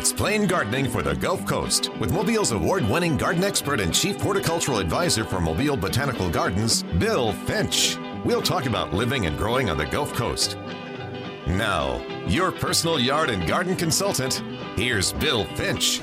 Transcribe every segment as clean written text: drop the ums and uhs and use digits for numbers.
Explain gardening for the Gulf Coast with Mobile's award-winning garden expert and chief horticultural advisor for Mobile Botanical Gardens, Bill Finch. We'll talk about living and growing on the Gulf Coast. Now, your personal yard and garden consultant, here's Bill Finch.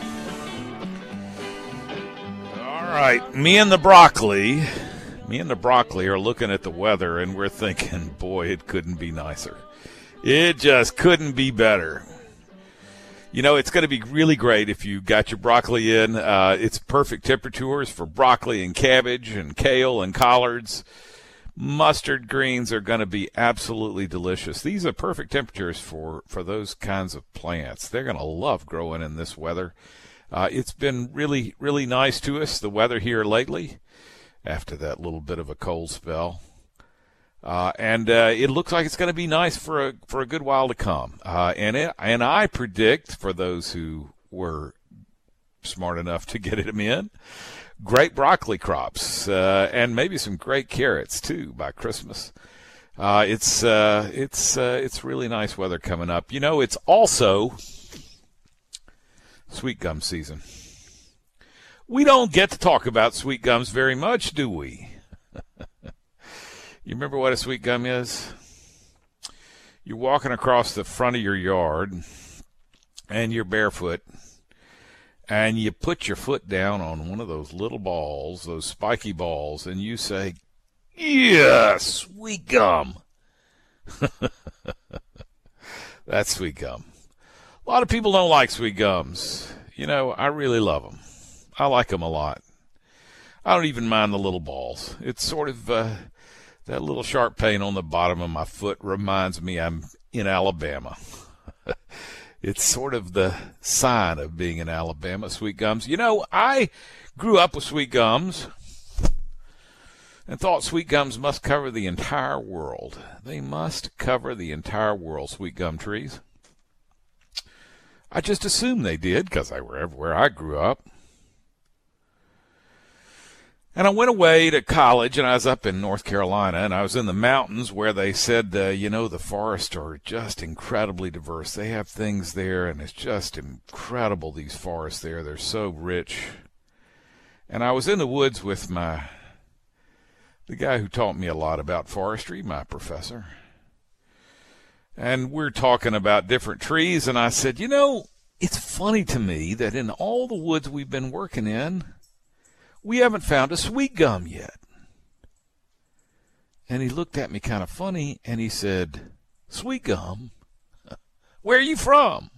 All right, me and the broccoli are looking at the weather, and we're thinking, boy, it couldn't be nicer. It just couldn't be better. You know, it's going to be really great if you got your broccoli in. It's perfect temperatures for broccoli and cabbage and kale and collards. Mustard greens are going to be absolutely delicious. These are perfect temperatures for those kinds of plants. They're going to love growing in this weather. It's been really, really nice to us, the weather here lately, after that little bit of a cold spell. And it looks like it's going to be nice for a good while to come. And I predict, for those who were smart enough to get them in, great broccoli crops and maybe some great carrots too by Christmas. It's really nice weather coming up. You know, it's also sweet gum season. We don't get to talk about sweet gums very much, do we? You remember what a sweet gum is? You're walking across the front of your yard, and you're barefoot, and you put your foot down on one of those little balls, those spiky balls, and you say, "Yeah, sweet gum." That's sweet gum. A lot of people don't like sweet gums. You know, I really love them. I like them a lot. I don't even mind the little balls. It's sort of... that little sharp pain on the bottom of my foot reminds me I'm in Alabama. It's sort of the sign of being in Alabama, sweet gums. You know, I grew up with sweet gums and thought sweet gums must cover the entire world. They must cover the entire world, sweet gum trees. I just assumed they did because they were everywhere I grew up. And I went away to college, and I was up in North Carolina, and I was in the mountains where they said, the forests are just incredibly diverse. They have things there, and it's just incredible, these forests there. They're so rich. And I was in the woods with the guy who taught me a lot about forestry, my professor. And we're talking about different trees, and I said, you know, it's funny to me that in all the woods we've been working in, we haven't found a sweet gum yet. And he looked at me kind of funny, and he said, "Sweet gum? Where are you from?"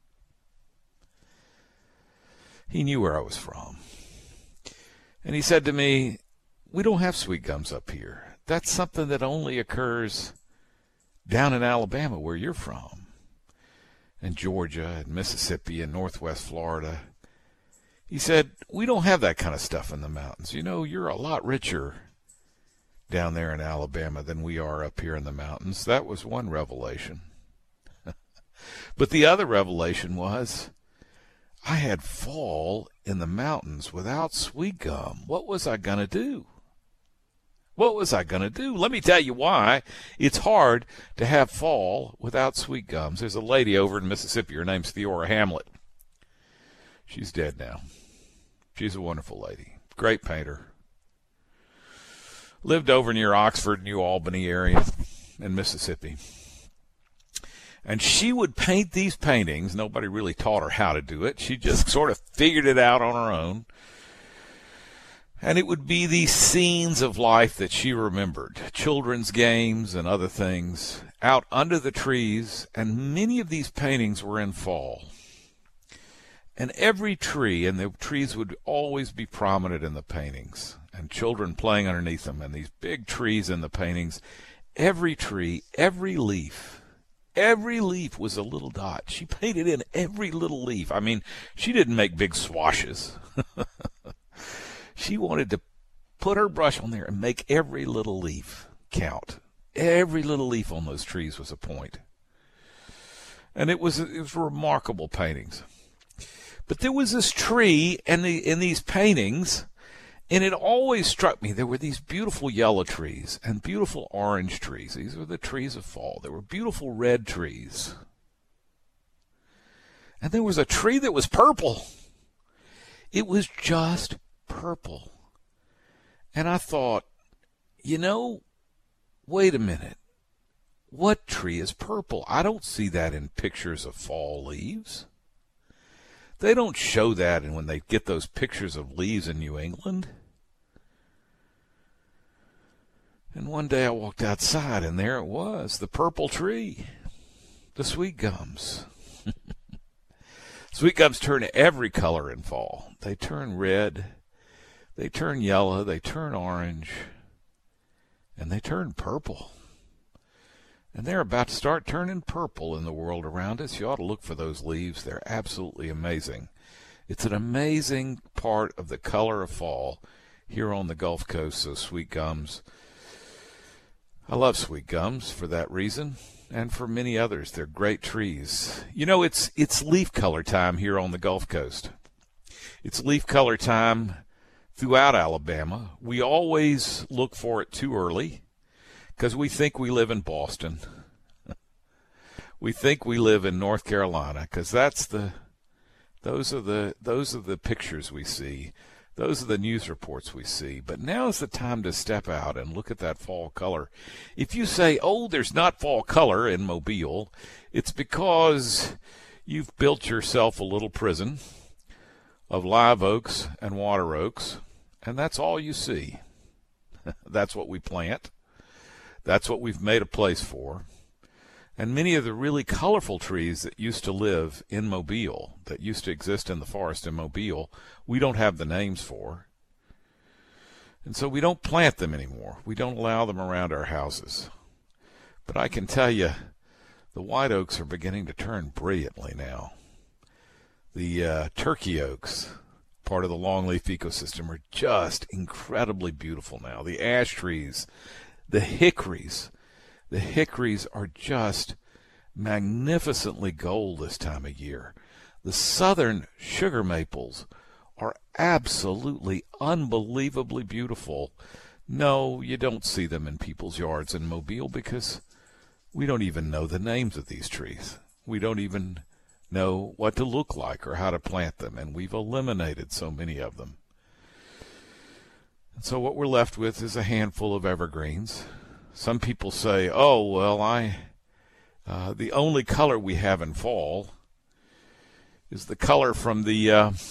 He knew where I was from. And he said to me, "We don't have sweet gums up here. That's something that only occurs down in Alabama, where you're from, and Georgia and Mississippi and Northwest Florida." He said, "We don't have that kind of stuff in the mountains. You know, you're a lot richer down there in Alabama than we are up here in the mountains." That was one revelation. But the other revelation was I had fall in the mountains without sweet gum. What was I going to do? What was I going to do? Let me tell you why it's hard to have fall without sweet gums. There's a lady over in Mississippi. Her name's Theora Hamlet. She's dead now. She's a wonderful lady. Great painter. Lived over near Oxford, New Albany area in Mississippi. And she would paint these paintings. Nobody really taught her how to do it. She just sort of figured it out on her own. And it would be these scenes of life that she remembered, children's games and other things, out under the trees, and many of these paintings were in fall. And every tree, and the trees would always be prominent in the paintings, and children playing underneath them, and these big trees in the paintings. Every tree, every leaf was a little dot. She painted in every little leaf. I mean, she didn't make big swashes. She wanted to put her brush on there and make every little leaf count. Every little leaf on those trees was a point. And it was remarkable paintings. But there was this tree in these paintings, and it always struck me. There were these beautiful yellow trees and beautiful orange trees. These were the trees of fall. There were beautiful red trees. And there was a tree that was purple. It was just purple. And I thought, wait a minute. What tree is purple? I don't see that in pictures of fall leaves. They don't show that when they get those pictures of leaves in New England. And one day I walked outside, and there it was, the purple tree, the sweet gums. Sweet gums turn every color in fall. They turn red, they turn yellow, they turn orange, and they turn purple. And they're about to start turning purple in the world around us. You ought to look for those leaves. They're absolutely amazing. It's an amazing part of the color of fall here on the Gulf Coast, so sweet gums. I love sweet gums for that reason, and for many others. They're great trees. It's leaf color time here on the Gulf Coast. It's leaf color time throughout Alabama. We always look for it too early because we think we live in Boston. We think we live in North Carolina because those are the pictures we see. Those are the news reports we see. But now is the time to step out and look at that fall color. If you say, there's not fall color in Mobile, it's because you've built yourself a little prison of live oaks and water oaks, and that's all you see. That's what we plant. That's what we've made a place for. And many of the really colorful trees that used to live in Mobile, that used to exist in the forest in Mobile, we don't have the names for. And so we don't plant them anymore. We don't allow them around our houses. But I can tell you, the white oaks are beginning to turn brilliantly now. The turkey oaks, part of the longleaf ecosystem, are just incredibly beautiful now. The ash trees, the hickories. The hickories are just magnificently gold this time of year. The southern sugar maples are absolutely unbelievably beautiful. No, you don't see them in people's yards in Mobile because we don't even know the names of these trees. We don't even know what to look like or how to plant them, and we've eliminated so many of them. And so what we're left with is a handful of evergreens. Some people say, the only color we have in fall is the color from the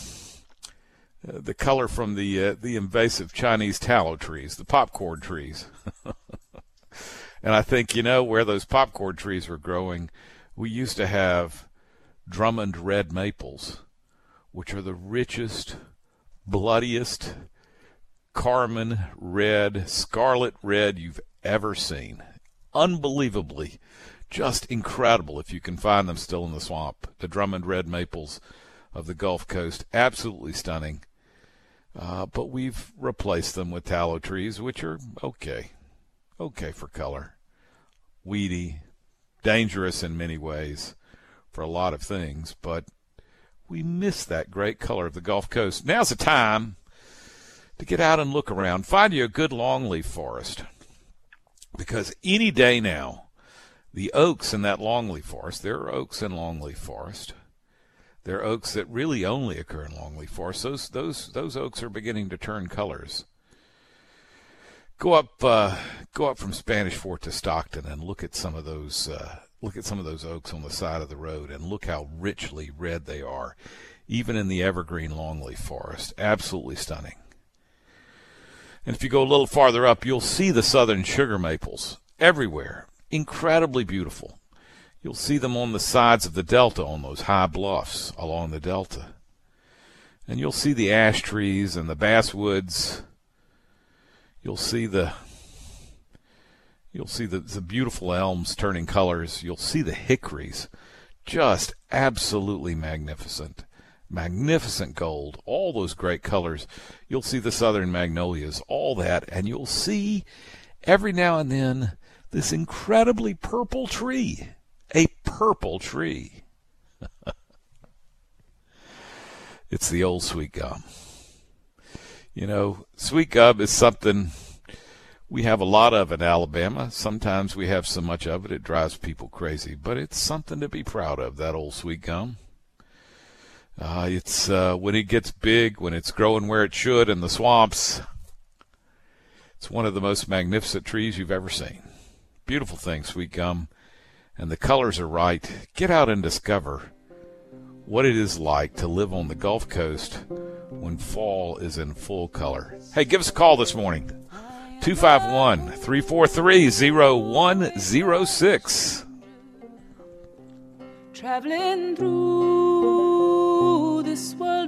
invasive Chinese tallow trees, the popcorn trees. And I think, where those popcorn trees were growing, we used to have Drummond red maples, which are the richest, bloodiest, carmine red, scarlet red you've ever seen. Unbelievably, just incredible if you can find them still in the swamp. The Drummond red maples of the Gulf Coast, absolutely stunning. But we've replaced them with tallow trees, which are okay for color. Weedy, dangerous in many ways for a lot of things, but we miss that great color of the Gulf Coast. Now's the time to get out and look around. Find you a good longleaf forest. Because any day now, the oaks in that longleaf forest, there are oaks in longleaf forest. There are oaks that really only occur in longleaf forest. Those oaks are beginning to turn colors. Go up from Spanish Fort to Stockton and look at some of those oaks on the side of the road, and look how richly red they are, even in the evergreen longleaf forest. Absolutely stunning. And if you go a little farther up, you'll see the southern sugar maples everywhere. Incredibly beautiful. You'll see them on the sides of the delta, on those high bluffs along the delta. And you'll see the ash trees and the basswoods. You'll see the beautiful elms turning colors. You'll see the hickories, just absolutely magnificent. Magnificent gold, all those great colors. You'll see the southern magnolias, all that, and you'll see every now and then this incredibly purple tree. A purple tree. It's the old sweet gum. Sweet gum is something we have a lot of in Alabama. Sometimes we have so much of it drives people crazy, but it's something to be proud of, that old sweet gum. It's when it gets big, when it's growing where it should in the swamps, it's one of the most magnificent trees you've ever seen. Beautiful thing, sweet gum. And the colors are right. Get out and discover what it is like to live on the Gulf Coast when fall is in full color. Hey, give us a call this morning. 251-343-0106. Traveling through this world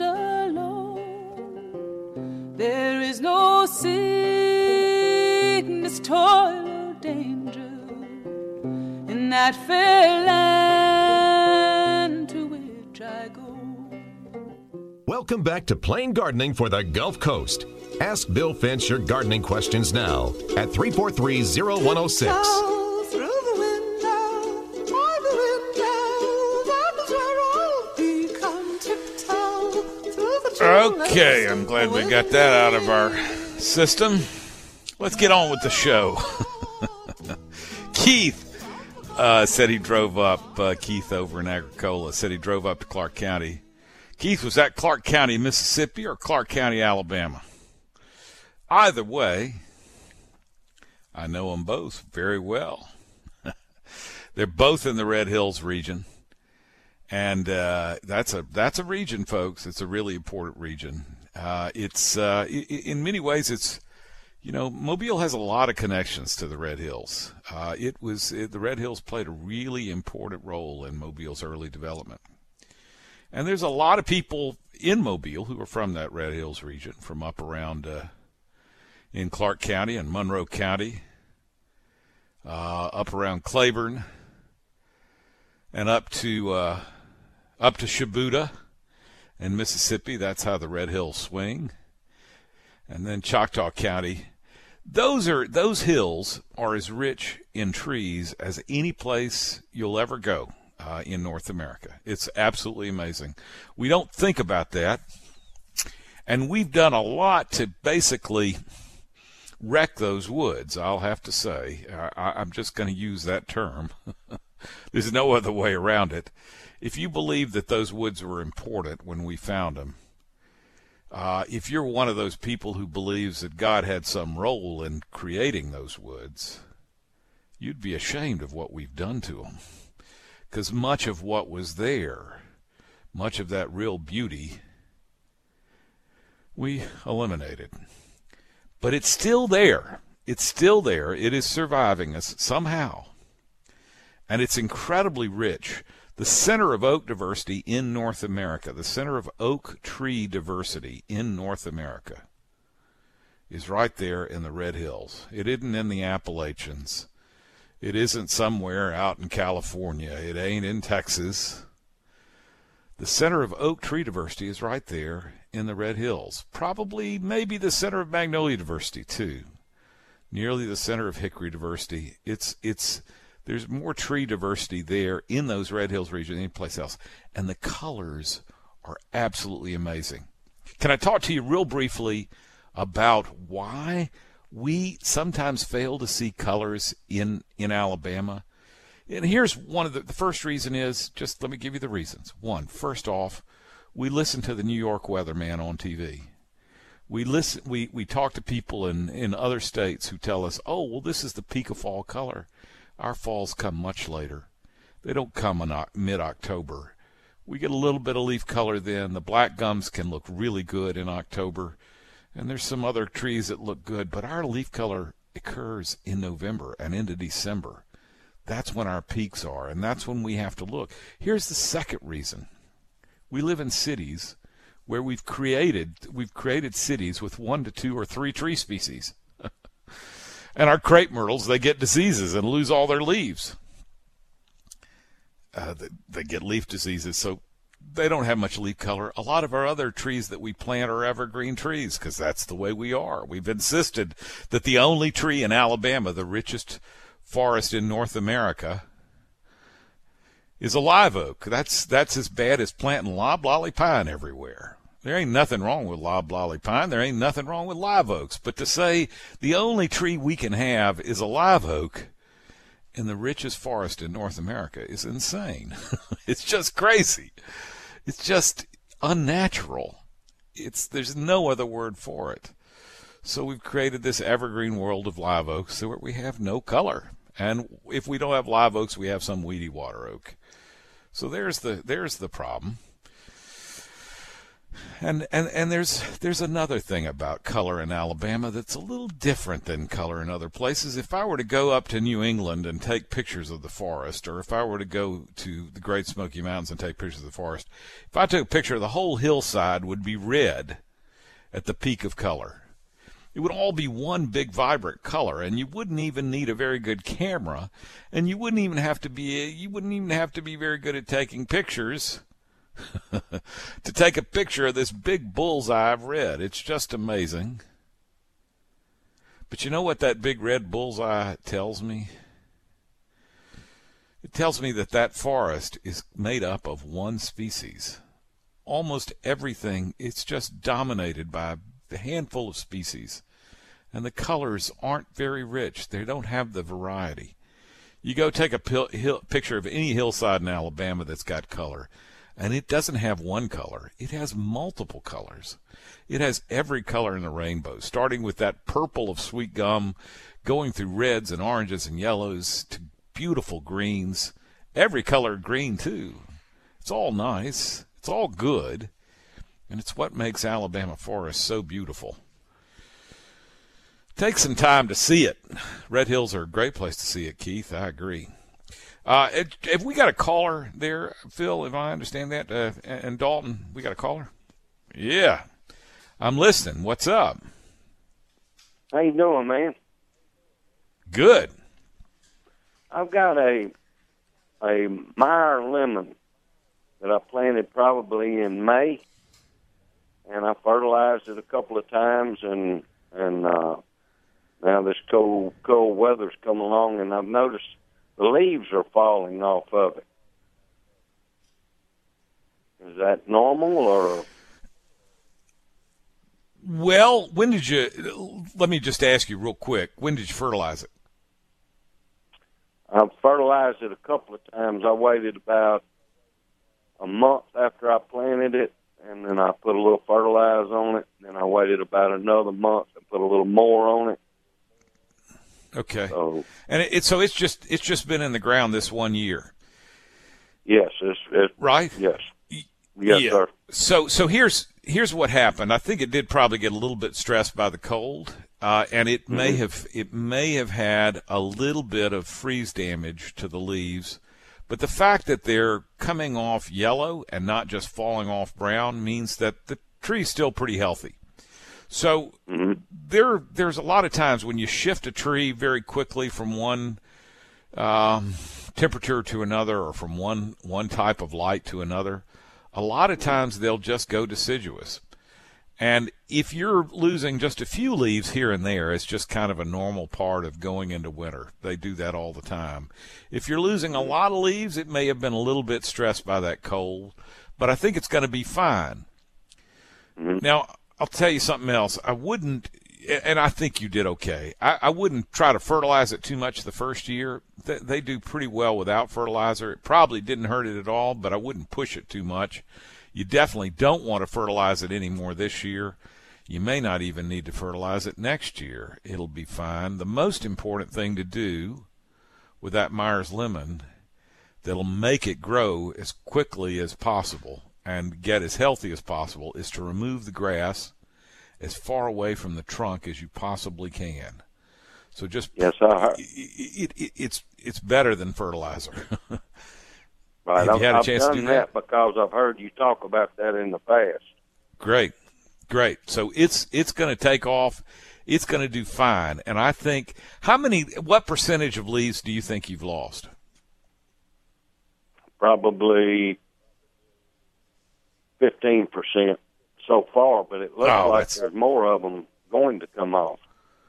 alone, there is no sickness, toil, or danger in that fair land to which I go. Welcome back to Plain Gardening for the Gulf Coast. Ask Bill Finch your gardening questions now at 343-0106. Okay, I'm glad we got that out of our system. Let's get on with the show. Keith said he drove up, Keith over in Agricola, said he drove up to Clark County. Keith, was that Clark County, Mississippi, or Clark County, Alabama? Either way, I know them both very well. They're both in the Red Hills region. And that's a region, folks. It's a really important region. It's in many ways, it's, Mobile has a lot of connections to the Red Hills. The Red Hills played a really important role in Mobile's early development. And there's a lot of people in Mobile who are from that Red Hills region, from up around in Clark County and Monroe County, up around Claiborne, and up to Shibuda in Mississippi. That's how the Red Hills swing. And then Choctaw County. Those hills are as rich in trees as any place you'll ever go in North America. It's absolutely amazing. We don't think about that. And we've done a lot to basically wreck those woods, I'll have to say. I'm just going to use that term. There's no other way around it. If you believe that those woods were important when we found them, if you're one of those people who believes that God had some role in creating those woods, you'd be ashamed of what we've done to them. Because much of what was there, much of that real beauty, we eliminated. But it's still there. It's still there. It is surviving us somehow. And it's incredibly rich. The center of oak diversity in North America, the center of oak tree diversity in North America, is right there in the Red Hills. It isn't in the Appalachians. It isn't somewhere out in California. It ain't in Texas. The center of oak tree diversity is right there in the Red Hills. Probably, maybe the center of magnolia diversity, too. Nearly the center of hickory diversity. There's more tree diversity there in those Red Hills region than any place else. And the colors are absolutely amazing. Can I talk to you real briefly about why we sometimes fail to see colors in Alabama? And here's one of the first reason is, just let me give you the reasons. One, first off, we listen to the New York weatherman on TV. We talk to people in other states who tell us, oh, well, this is the peak of fall color. Our falls come much later. They don't come in mid-October. We get a little bit of leaf color then. The black gums can look really good in October. And there's some other trees that look good. But our leaf color occurs in November and into December. That's when our peaks are, and that's when we have to look. Here's the second reason. We live in cities where we've created cities with 1 to 2 or 3 tree species. And our crepe myrtles, they get diseases and lose all their leaves. They get leaf diseases, so they don't have much leaf color. A lot of our other trees that we plant are evergreen trees because that's the way we are. We've insisted that the only tree in Alabama, the richest forest in North America, is a live oak. That's as bad as planting loblolly pine everywhere. There ain't nothing wrong with loblolly pine. There ain't nothing wrong with live oaks. But to say the only tree we can have is a live oak in the richest forest in North America is insane. It's just crazy. It's just unnatural. There's no other word for it. So we've created this evergreen world of live oaks where we have no color. And if we don't have live oaks, we have some weedy water oak. So there's the problem. And there's another thing about color in Alabama that's a little different than color in other places. If I were to go up to New England and take pictures of the forest, or if I were to go to the Great Smoky Mountains and take pictures of the forest, if I took a picture, the whole hillside would be red at the peak of color. It would all be one big vibrant color, and you wouldn't even need a very good camera, and you wouldn't even have to be very good at taking pictures to take a picture of this big bullseye of red. It's just amazing. But you know what that big red bullseye tells me? It tells me that forest is made up of one species. Almost everything, it's just dominated by a handful of species. And the colors aren't very rich. They don't have the variety. You go take a picture of any hillside in Alabama that's got color, and it doesn't have one color. It has multiple colors. It has every color in the rainbow, starting with that purple of sweet gum, going through reds and oranges and yellows to beautiful greens. Every color of green, too. It's all nice. It's all good. And it's what makes Alabama forest so beautiful. Take some time to see it. Red Hills are a great place to see it, Keith. I agree. Have we got a caller there, Phil, if I understand that? And Dalton, we got a caller? Yeah. I'm listening. What's up? How you doing, man? Good. I've got a Meyer lemon that I planted probably in May, and I fertilized it a couple of times, and now this cold weather's come along, and I've noticed the leaves are falling off of it. Is that normal, or? Well, let me just ask you real quick, when did you fertilize it? I've fertilized it a couple of times. I waited about a month after I planted it, and then I put a little fertilizer on it. Then I waited about another month and put a little more on it. Okay. So, and it's just been in the ground this 1 year. Yes, it's right. Yes. Yes, yeah. Sir. So here's what happened. I think it did probably get a little bit stressed by the cold, and it may have had a little bit of freeze damage to the leaves. But the fact that they're coming off yellow and not just falling off brown means that the tree's still pretty healthy. So there's a lot of times when you shift a tree very quickly from one temperature to another, or from one type of light to another, a lot of times they'll just go deciduous. And if you're losing just a few leaves here and there, it's just kind of a normal part of going into winter. They do that all the time. If you're losing a lot of leaves, it may have been a little bit stressed by that cold, but I think it's going to be fine. Now, I'll tell you something else. I wouldn't, and I think you did okay, I wouldn't try to fertilize it too much the first year. They do pretty well without fertilizer. It probably didn't hurt it at all, but I wouldn't push it too much. You definitely don't want to fertilize it anymore this year. You may not even need to fertilize it next year. It'll be fine. The most important thing to do with that Meyer's lemon that'll make it grow as quickly as possible and get as healthy as possible is to remove the grass as far away from the trunk as you possibly can. So just yes, I heard. It's better than fertilizer. Right, Have you had a chance I've to do done that because I've heard you talk about that in the past. Great. So it's going to take off. It's going to do fine. And I think, what percentage of leaves do you think you've lost? Probably 15% so far, but it looks like there's more of them going to come off.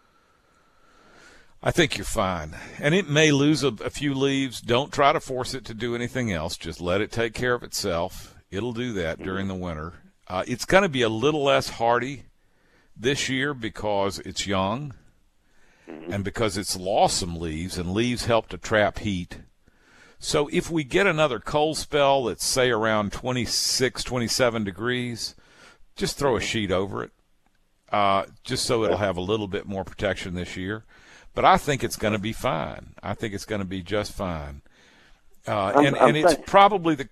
I think you're fine. And it may lose a few leaves. Don't try to force it to do anything else. Just let it take care of itself. It'll do that during the winter. It's going to be a little less hardy this year because it's young and because it's lost some leaves, and leaves help to trap heat. So if we get another cold spell that's, say, around 26, 27 degrees, just throw a sheet over it, just so it'll have a little bit more protection this year. But I think it's going to be fine. I think it's going to be just fine. And it's probably the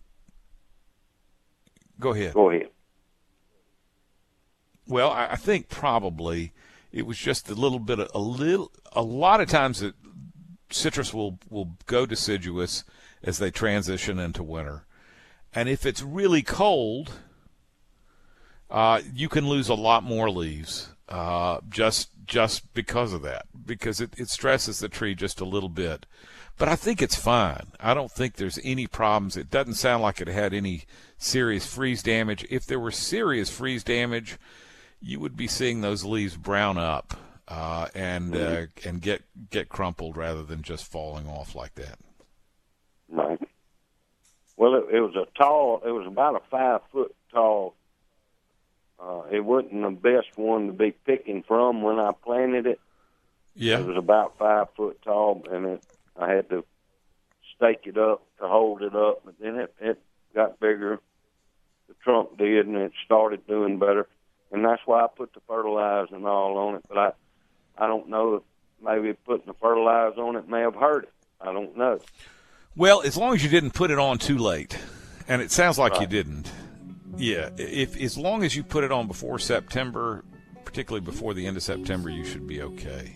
– go ahead. Go ahead. Well, I think probably it was just a lot of times that citrus will go deciduous as they transition into winter. And if it's really cold, you can lose a lot more leaves just because of that, because it stresses the tree just a little bit. But I think it's fine. I don't think there's any problems. It doesn't sound like it had any serious freeze damage. If there were serious freeze damage, you would be seeing those leaves brown up and get crumpled rather than just falling off like that. Right. Well, it was about a 5 foot tall. It wasn't the best one to be picking from when I planted it. Yeah. It was about 5 foot tall, and I had to stake it up to hold it up, but then it got bigger. The trunk did, and it started doing better. And that's why I put the fertilizer and all on it. But I don't know if maybe putting the fertilizer on it may have hurt it. I don't know. Well, as long as you didn't put it on too late, and it sounds like you didn't. Yeah, as long as you put it on before September, particularly before the end of September, you should be okay.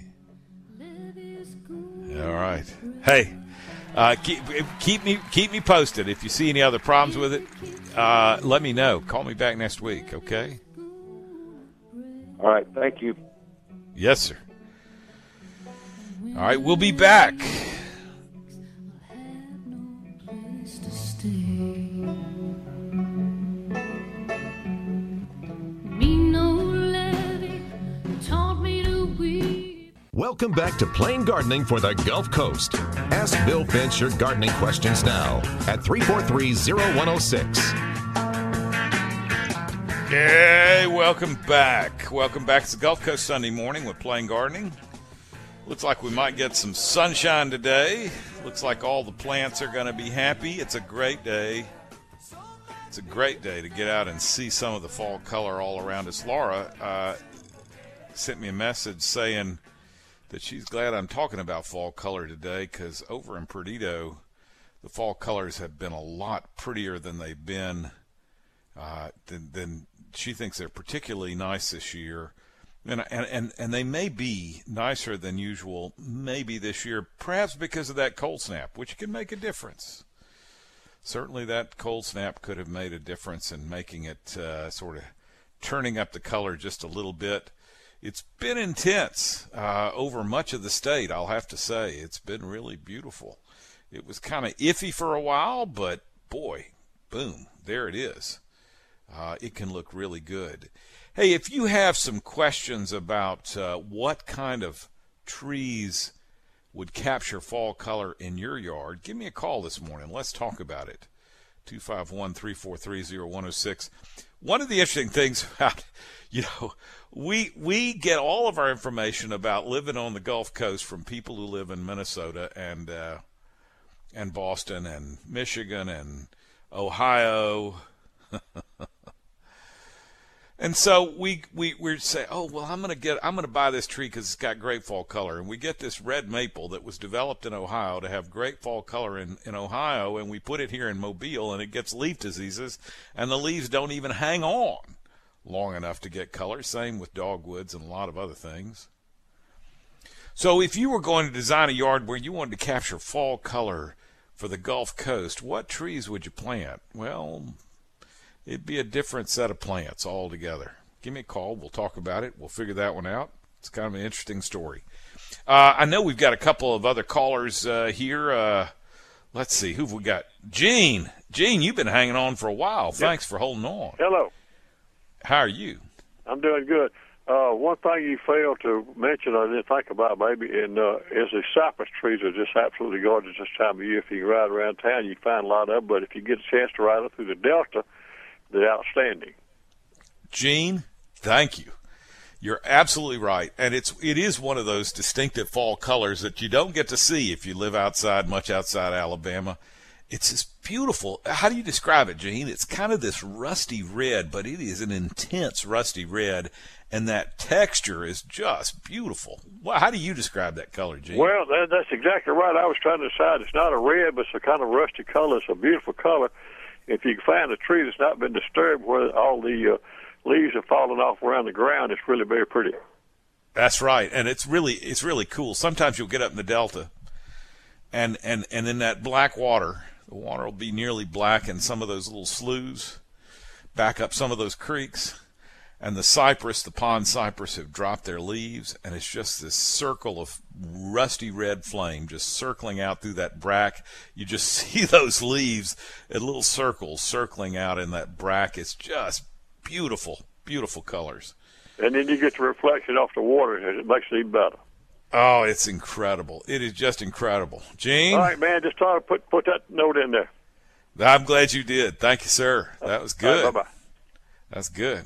All right. Hey, keep me posted. If you see any other problems with it, let me know. Call me back next week, okay? All right, thank you. Yes, sir. All right, we'll be back. Welcome back to Plain Gardening for the Gulf Coast. Ask Bill Finch your gardening questions now at 343-0106. Hey, welcome back. Welcome back to the Gulf Coast Sunday morning with Plain Gardening. Looks like we might get some sunshine today. Looks like all the plants are going to be happy. It's a great day. It's a great day to get out and see some of the fall color all around us. Laura sent me a message saying that she's glad I'm talking about fall color today, because over in Perdido, the fall colors have been a lot prettier than they've been. Than she thinks they're particularly nice this year, and they may be nicer than usual maybe this year, perhaps because of that cold snap, which can make a difference. Certainly that cold snap could have made a difference in making it sort of turning up the color just a little bit. It's been intense over much of the state, I'll have to say. It's been really beautiful. It was kind of iffy for a while, but boy, boom, there it is. It can look really good. Hey, if you have some questions about what kind of trees would capture fall color in your yard, give me a call this morning. Let's talk about it. 251-343-0106. One of the interesting things about, we get all of our information about living on the Gulf Coast from people who live in Minnesota and Boston and Michigan and Ohio. And so we say, oh, well, I'm going to buy this tree because it's got great fall color. And we get this red maple that was developed in Ohio to have great fall color in Ohio, and we put it here in Mobile, and it gets leaf diseases, and the leaves don't even hang on long enough to get color. Same with dogwoods and a lot of other things. So if you were going to design a yard where you wanted to capture fall color for the Gulf Coast, what trees would you plant? Well, it'd be a different set of plants altogether. Give me a call. We'll talk about it. We'll figure that one out. It's kind of an interesting story. I know we've got a couple of other callers here. Let's see. Who've we got? Gene. Gene, you've been hanging on for a while. Yep. Thanks for holding on. Hello. How are you? I'm doing good. One thing you failed to mention, I didn't think about maybe, is the cypress trees are just absolutely gorgeous this time of year. If you ride around town, you find a lot of them. But if you get a chance to ride up through the Delta, they're outstanding. Gene, thank you. You're absolutely right, and it is one of those distinctive fall colors that you don't get to see if you live much outside Alabama. It's just beautiful. How do you describe it, Gene? It's kind of this rusty red, but it is an intense rusty red, and that texture is just beautiful. Well, how do you describe that color, Gene? Well, that's exactly right. I was trying to decide. It's not a red, but it's a kind of rusty color. It's a beautiful color. If you can find a tree that's not been disturbed, where all the leaves have fallen off around the ground, it's really very pretty. That's right, and it's really cool. Sometimes you'll get up in the Delta, and in that black water, the water will be nearly black in some of those little sloughs, back up some of those creeks, and the pond cypress have dropped their leaves, and it's just this circle of rusty red flame just circling out through that brack. You just see those leaves in little circles circling out in that brack. It's just beautiful, beautiful colors. And then you get the reflection off the water, and it makes it even better. Oh, it's incredible. It is just incredible. Gene? All right, man, just try to put that note in there. I'm glad you did. Thank you, sir. That was good. Right, bye-bye. That's good.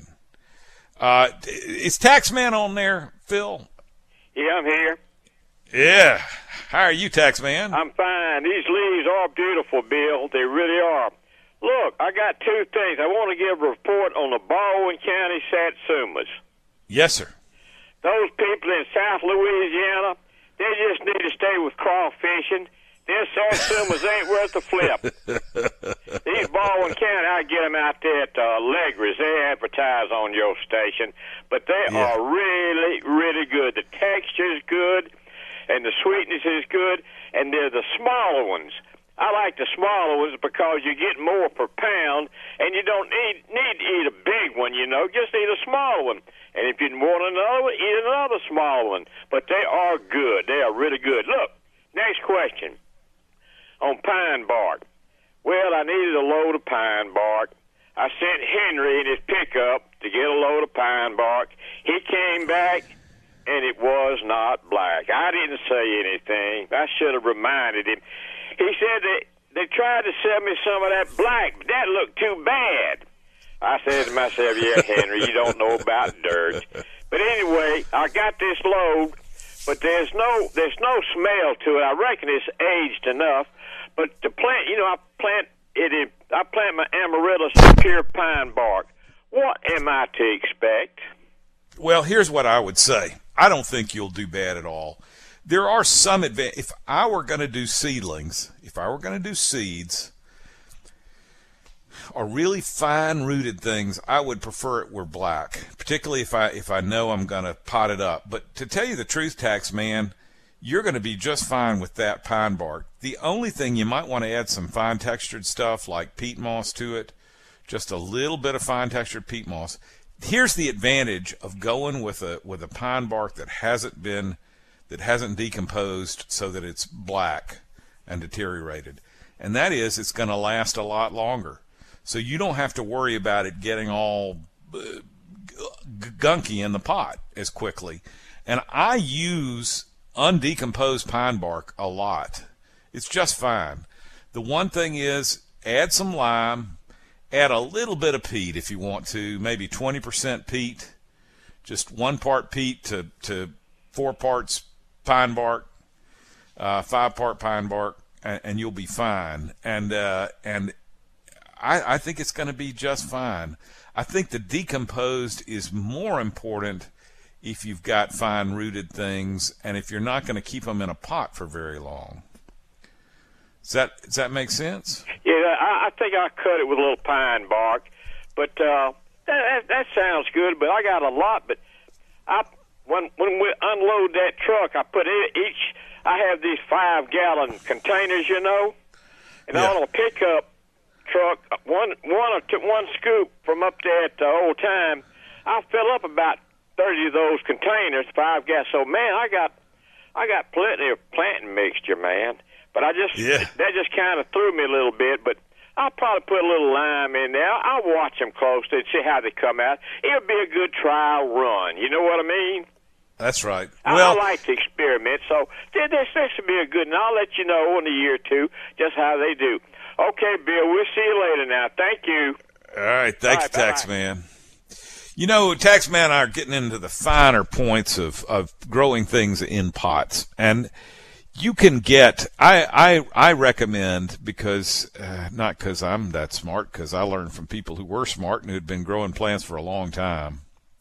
Is Taxman on there, Phil? Yeah, I'm here. Yeah. How are you, Taxman? I'm fine. These leaves are beautiful, Bill. They really are. Look, I got two things. I want to give a report on the Baldwin County Satsumas. Yes, sir. Those people in South Louisiana, they just need to stay with crawfishing. Their Satsumas ain't worth a flip. These Baldwin County, I get them out there at Legris. They advertise on your station. But they are really, really good. The texture is good, and the sweetness is good, and they're the smaller ones. I like the smaller ones because you get more per pound, and you don't need to eat a big one, Just eat a small one. And if you want another one, eat another small one. But they are good. They are really good. Look, next question. On pine bark. Well, I needed a load of pine bark. I sent Henry in his pickup to get a load of pine bark. He came back, and it was not black. I didn't say anything. I should have reminded him. He said they tried to sell me some of that black, but that looked too bad. I said to myself, yeah, Henry, you don't know about dirt. But anyway, I got this load, but there's no smell to it. I reckon it's aged enough. But to plant, I plant my amaryllis in pure pine bark. What am I to expect? Well, here's what I would say. I don't think you'll do bad at all. There are some advantages. If I were going to do seedlings, if I were going to do seeds, or really fine-rooted things, I would prefer it were black, particularly if I know I'm going to pot it up. But to tell you the truth, Taxman, you're going to be just fine with that pine bark. The only thing you might want to add some fine-textured stuff like peat moss to it, just a little bit of fine-textured peat moss. Here's the advantage of going with a pine bark that hasn't decomposed so that it's black and deteriorated, and that is it's going to last a lot longer. So you don't have to worry about it getting all gunky in the pot as quickly. And I use undecomposed pine bark a lot. It's just fine. The one thing is add some lime, add a little bit of peat if you want to, maybe 20% peat, just 1 part peat to 4 parts pine bark, 5-part pine bark, and you'll be fine. And I think it's going to be just fine. I think the decomposed is more important if you've got fine-rooted things and if you're not going to keep them in a pot for very long. Does that make sense? Yeah, I think I cut it with a little pine bark, but that sounds good. But I got a lot. But when we unload that truck, I put each. I have these 5-gallon containers, and on a pickup truck, one scoop from up there at the old time, I fill up about 30 of those containers, 5 gallons. So man, I got plenty of planting mixture, man. But that just kind of threw me a little bit. But I'll probably put a little lime in there. I'll watch them closely and see how they come out. It'll be a good trial run. You know what I mean? That's right. I like to experiment, so this will be a good, and I'll let you know in a year or two just how they do. Okay, Bill, we'll see you later now. Thank you. All right. Thanks, Taxman. You know, Taxman and I are getting into the finer points of growing things in pots. And you can get, I recommend, because, not because I'm that smart, because I learned from people who were smart and who had been growing plants for a long time.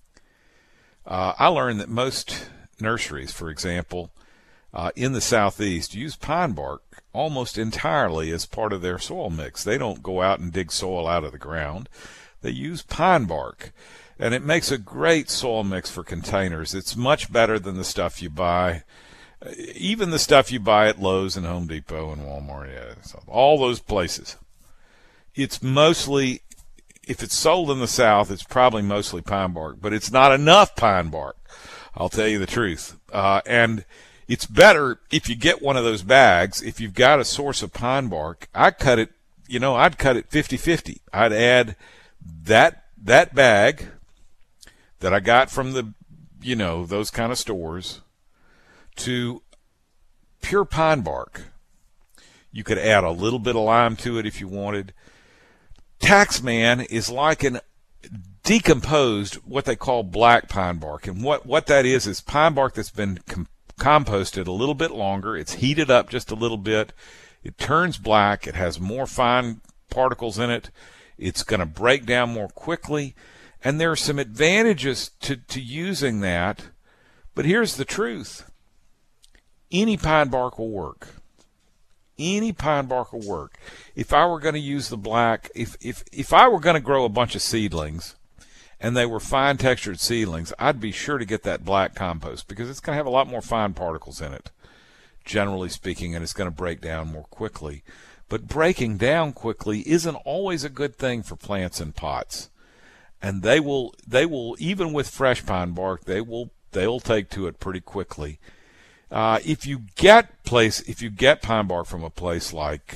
I learned that most nurseries, for example, in the Southeast, use pine bark almost entirely as part of their soil mix. They don't go out and dig soil out of the ground. They use pine bark, and it makes a great soil mix for containers. It's much better than the stuff you buy, even the stuff you buy at Lowe's and Home Depot and Walmart, all those places. It's mostly, if it's sold in the South, it's probably mostly pine bark, but it's not enough pine bark, I'll tell you the truth. And it's better if you get one of those bags. If you've got a source of pine bark, I'd cut it 50-50. I'd add that bag that I got from the, those kind of stores to pure pine bark. You could add a little bit of lime to it if you wanted. Taxman is like an decomposed, what they call black pine bark. And what that is pine bark that's been composted a little bit longer. It's heated up just a little bit. It turns black. It has more fine particles in it. It's going to break down more quickly. And there are some advantages to using that. But here's the truth. Any pine bark will work. Any pine bark will work. If I were going to use the black, if I were going to grow a bunch of seedlings, and they were fine textured seedlings, I'd be sure to get that black compost because it's going to have a lot more fine particles in it, generally speaking, and it's going to break down more quickly. But breaking down quickly isn't always a good thing for plants in pots. And they will even with fresh pine bark, they'll take to it pretty quickly. If you get pine bark from a place like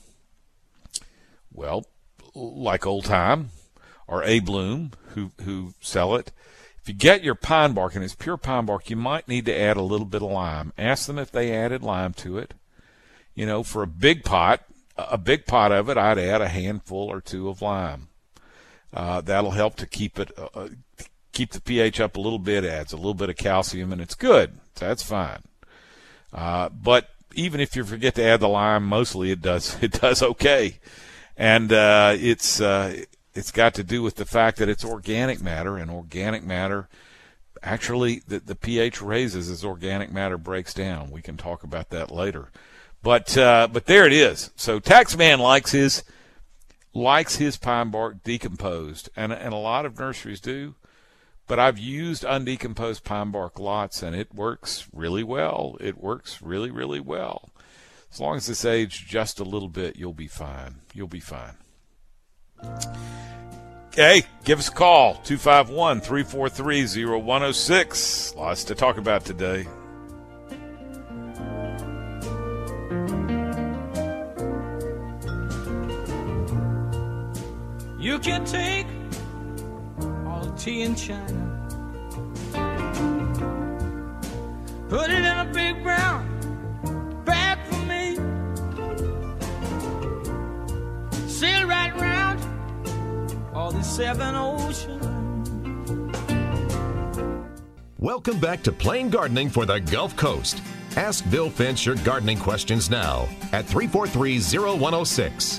Old Time or A Bloom, who sell it, if you get your pine bark and it's pure pine bark, you might need to add a little bit of lime. Ask them if they added lime to it. For a big pot of it, I'd add a handful or two of lime. That'll help to keep the pH up a little bit, adds a little bit of calcium, and it's good. That's fine. But even if you forget to add the lime, mostly it does okay. And it's got to do with the fact that it's organic matter, and organic matter actually the pH raises as organic matter breaks down. We can talk about that later. But there it is. So Taxman likes his pine bark decomposed, and a lot of nurseries do. But I've used undecomposed pine bark lots, and it works really well. It works really, really well. As long as it's aged just a little bit, you'll be fine. You'll be fine. Hey, give us a call, 251-343-0106. Lots to talk about today. You can take all the tea in China, put it in a big brown bag for me, sail right round all the seven oceans. Welcome back to Plain Gardening for the Gulf Coast. Ask Bill Finch your gardening questions now at 343-0106.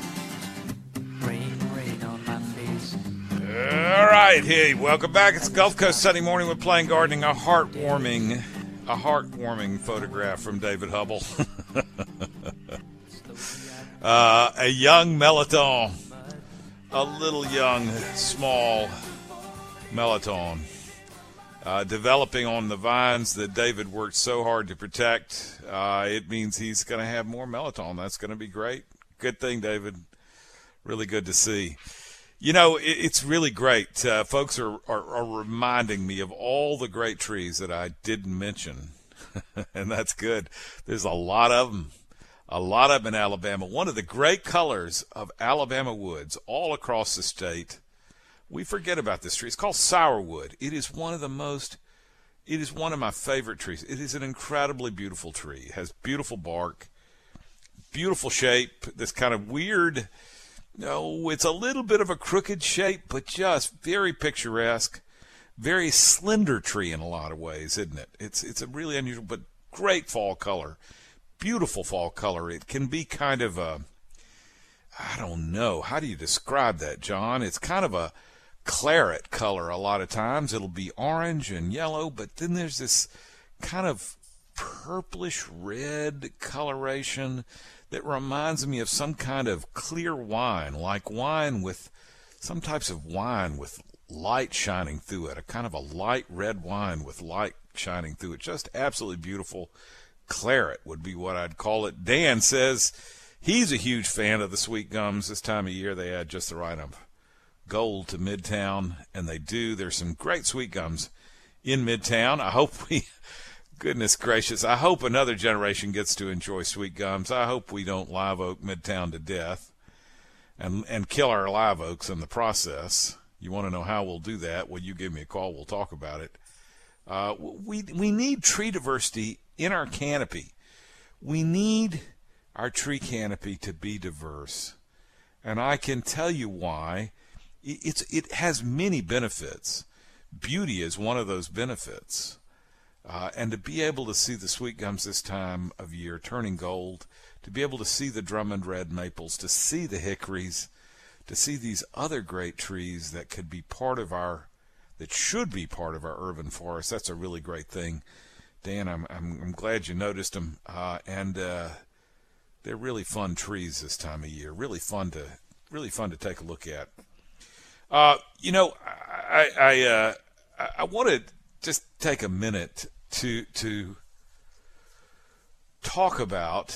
All right, hey, welcome back. It's Gulf Coast Sunday Morning with Plain Gardening. A heartwarming photograph from David Hubble. A young melon, a little young, small melon, developing on the vines that David worked so hard to protect. It means he's going to have more melon. That's going to be great. Good thing, David. Really good to see. It's really great. Folks are reminding me of all the great trees that I didn't mention, and that's good. There's a lot of them in Alabama. One of the great colors of Alabama woods all across the state, we forget about this tree. It's called sourwood. It is one of my favorite trees. It is an incredibly beautiful tree. It has beautiful bark, beautiful shape, this kind of weird No, it's a little bit of a crooked shape, but just very picturesque. Very slender tree in a lot of ways, isn't it? It's a really unusual, but great fall color. Beautiful fall color. It can be kind of a, I don't know, how do you describe that, John? It's kind of a claret color a lot of times. It'll be orange and yellow, but then there's this kind of purplish red coloration that reminds me of some kind of clear wine, like wine with some types of wine with light shining through it, a kind of a light red wine with light shining through it. Just absolutely beautiful. Claret would be what I'd call it. Dan says he's a huge fan of the sweet gums. This time of year they add just the right of gold to Midtown, and they do. There's some great sweet gums in Midtown. I hope goodness gracious, I hope another generation gets to enjoy sweet gums. I hope we don't live oak Midtown to death and kill our live oaks in the process. You want to know how we'll do that? Well, you give me a call. We'll talk about it. We need tree diversity in our canopy. We need our tree canopy to be diverse. And I can tell you why. It has many benefits. Beauty is one of those benefits. And to be able to see the sweet gums this time of year turning gold, to be able to see the Drummond red maples, to see the hickories, to see these other great trees that could be part of that should be part of our urban forest, that's a really great thing. Dan, I'm glad you noticed them, and they're really fun trees this time of year. Really fun to take a look at. I want to just take a minute to talk about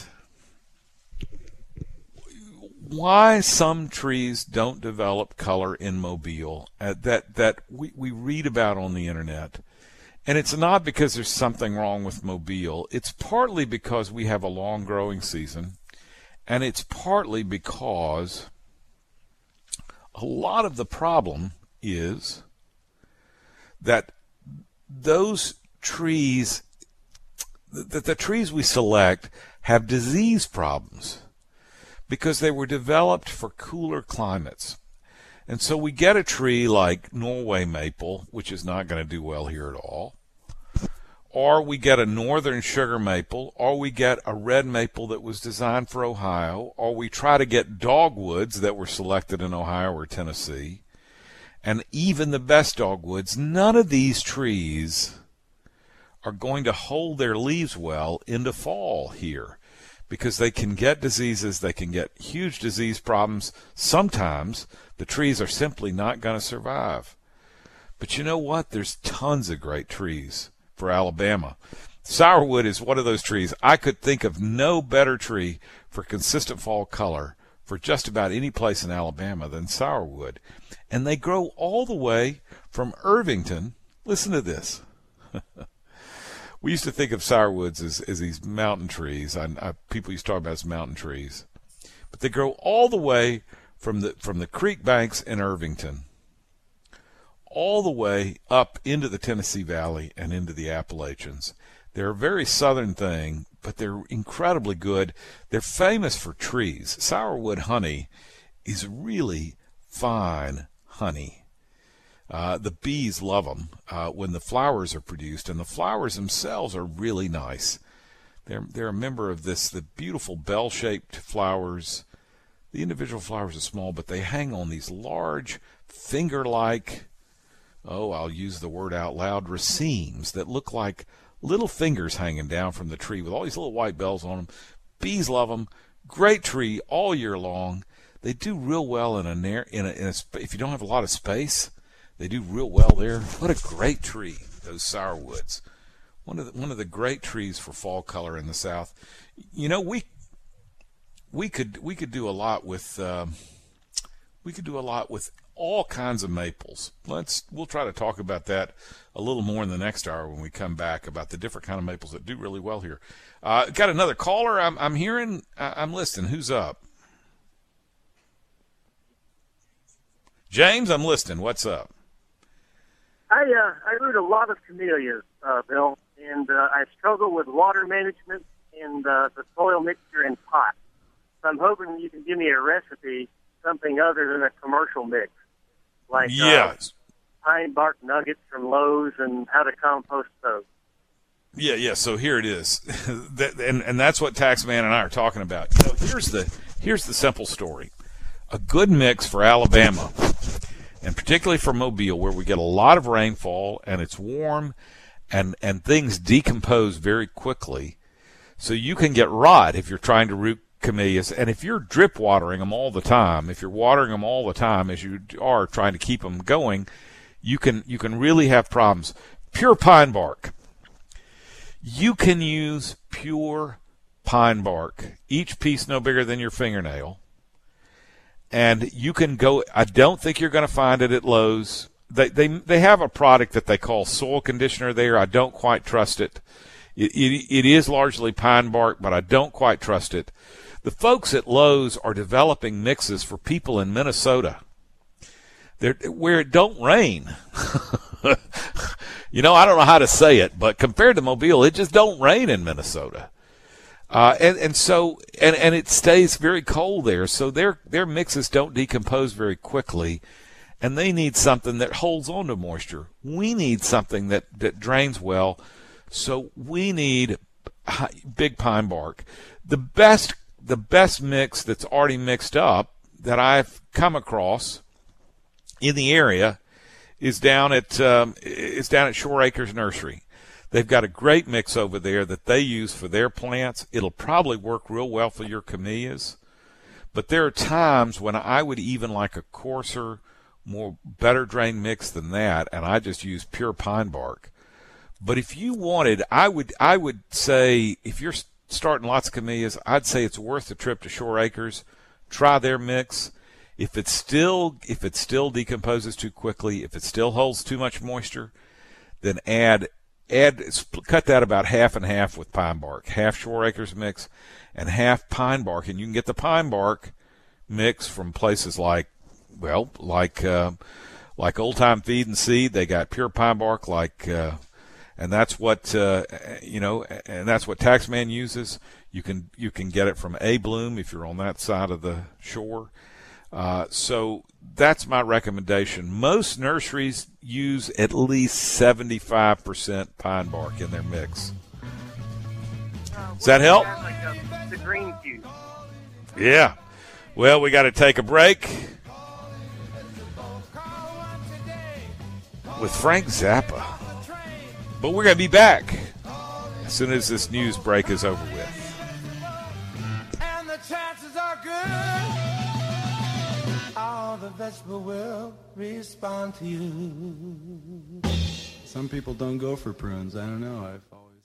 why some trees don't develop color in Mobile that we read about on the internet. And it's not because there's something wrong with Mobile. It's partly because we have a long growing season, and it's partly because a lot of the problem is that those trees, that the trees we select have disease problems because they were developed for cooler climates. And so we get a tree like Norway maple, which is not going to do well here at all, or we get a northern sugar maple, or we get a red maple that was designed for Ohio, or we try to get dogwoods that were selected in Ohio or Tennessee. And even the best dogwoods, none of these trees are going to hold their leaves well into fall here because they can get diseases, they can get huge disease problems. Sometimes the trees are simply not going to survive. But you know what? There's tons of great trees for Alabama. Sourwood is one of those trees. I could think of no better tree for consistent fall color for just about any place in Alabama than sourwood. And they grow all the way from Irvington. Listen to this. We used to think of sourwoods as these mountain trees. People used to talk about as mountain trees. But they grow all the way from the creek banks in Irvington, all the way up into the Tennessee Valley and into the Appalachians. They're a very southern thing, but they're incredibly good. They're famous for trees. Sourwood honey is really fine honey. The bees love them when the flowers are produced, and the flowers themselves are really nice. They're a member of the beautiful bell-shaped flowers. The individual flowers are small, but they hang on these large finger-like, I'll use the word out loud, racemes that look like little fingers hanging down from the tree with all these little white bells on them. Bees love them. Great tree all year long. They do real well in a if you don't have a lot of space. They do real well there. What a great tree, those sourwoods. One of the great trees for fall color in the South. You know, we could do a lot with all kinds of maples. We'll try to talk about that a little more in the next hour when we come back about the different kind of maples that do really well here. Got another caller. I'm hearing. I'm listening. Who's up? James, I'm listening. What's up? I root a lot of camellias, Bill, and I struggle with water management and the soil mixture in pots. So I'm hoping you can give me a recipe something other than a commercial mix, like yes. pine bark nuggets from Lowe's and how to compost those. Yeah. So here it is, and that's what Taxman and I are talking about. Here's the simple story: a good mix for Alabama, and particularly for Mobile, where we get a lot of rainfall and it's warm, and things decompose very quickly. So you can get rot if you're trying to root camellias, and if you're drip watering them all the time, if you're watering them all the time as you are trying to keep them going, you can really have problems. Pure pine bark. You can use pure pine bark, each piece no bigger than your fingernail, and you can go. I don't think you're going to find it at Lowe's. They have a product that they call soil conditioner there. I don't quite trust it. It is largely pine bark, but I don't quite trust it. The folks at Lowe's are developing mixes for people in Minnesota where it don't rain. I don't know how to say it, but compared to Mobile, it just don't rain in Minnesota. And it stays very cold there, so their mixes don't decompose very quickly, and they need something that holds on to moisture. We need something that drains well, so we need big pine bark. The best mix that's already mixed up that I've come across in the area is down at Shore Acres Nursery. They've got a great mix over there that they use for their plants. It'll probably work real well for your camellias, but there are times when I would even like a coarser, better drain mix than that, and I just use pure pine bark. But if you wanted, I would say if you're starting lots of camellias, I'd say it's worth the trip to Shore Acres. Try their mix. If it still decomposes too quickly, if it still holds too much moisture, then cut that about half and half with pine bark. Half Shore Acres mix and half pine bark, and you can get the pine bark mix from places like Old Time Feed and Seed. They got pure pine bark, and that's what and that's what Taxman uses. You can get it from A Bloom if you're on that side of the shore. So that's my recommendation. Most nurseries use at least 75% pine bark in their mix. Does that help? Like the green juice. Yeah. Well, we got to take a break with Frank Zappa. But we're going to be back as soon as this news break is over with. And the chances are good. All the vegetable will respond to you. Some people don't go for prunes. I don't know. I've always